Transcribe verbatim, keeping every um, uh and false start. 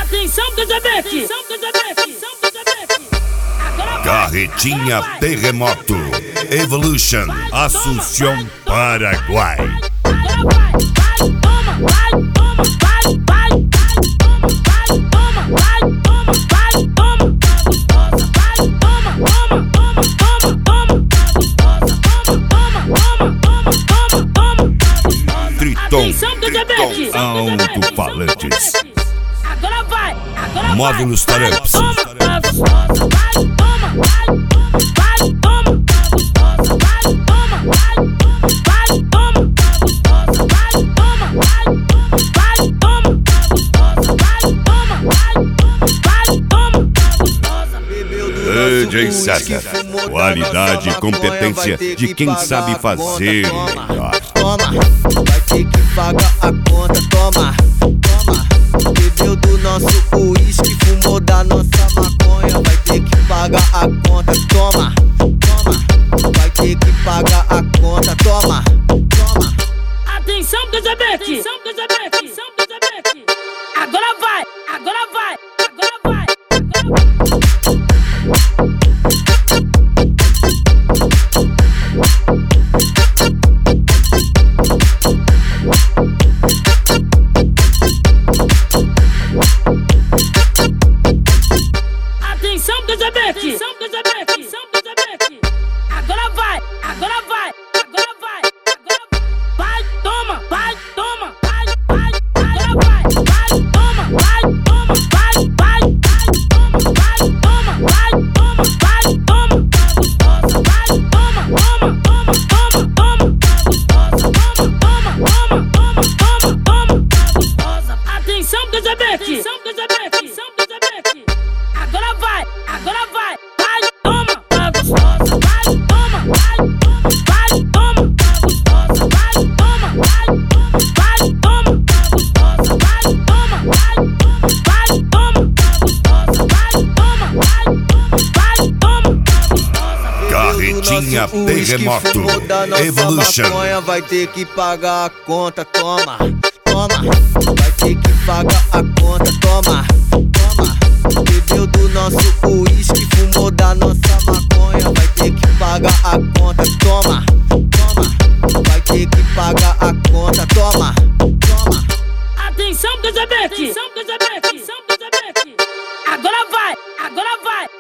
Atenção, Dezebeck! Carretinha Terremoto Evolution Assunção, Paraguai. Agora vai, vai, toma, vai, toma, vai, vai, toma, vai, toma, vai, toma, vai, toma, gostosa, vai, toma, toma, toma, toma, toma, gostosa, toma, toma, toma, toma, toma, toma. Triton, Dezebeck! Alto-falantes. Agora vai, agora vai. Módulos Taramps. Toma, vai, gostosa, vai, toma, vai, toma, vai, toma, gostosa, vai, toma, vai, toma, vai, toma, gostosa, vai, toma, vai, toma, vai, toma, gostosa, vai, toma, vai, toma, vai, toma, gostosa. D J César, qualidade e competência de quem sabe fazer melhor. Toma, vai ter que pagar a conta, toma, toma. Bebeu do nosso uísque, fumou da nossa maconha, vai ter que pagar a conta, toma, toma. Vai ter que pagar a conta, toma, toma. Atenção, Dezebeck! Atenção, Dezebeck! Atenção, Dezebeck! Agora vai, agora vai, agora vai, agora vai. Atenção, Dezebeck! Atenção, Dezebeck! Atenção, Dezebeck! Agora vai, agora vai, agora vai, agora vai. Vai, toma, vai, toma, vai, vai, agora vai, vai, toma, vai, toma, vai, vai, toma, vai, toma, vai, toma, vai, toma, gostosa, vai, toma, toma, toma, toma, toma, gostosa, toma, toma, toma, toma, toma, gostosa. Atenção, Dezebeck! Atenção, Dezebeck! Atenção, Dezebeck! Agora vai, agora vai, vai, toma, vai, gostosa, vai, toma, vai, toma, vai, toma, gostosa, vai, toma, vai, toma, vai, toma, gostosa, vai, toma, vai, toma, vai, toma, gostosa, vai, toma, vai, toma, vai, toma, gostosa. Carretinha Terremoto Evolution. Maconha, vai ter que pagar a conta, toma, toma. Vai ter que pagar a conta, toma, toma. Bebeu do nosso uísque, fumou da nossa maconha, vai ter que pagar a conta, toma, toma. Vai ter que pagar a conta, toma, toma. Atenção, Dezebeck! Atenção, Dezebeck! Atenção, Dezebeck! Agora vai, agora vai.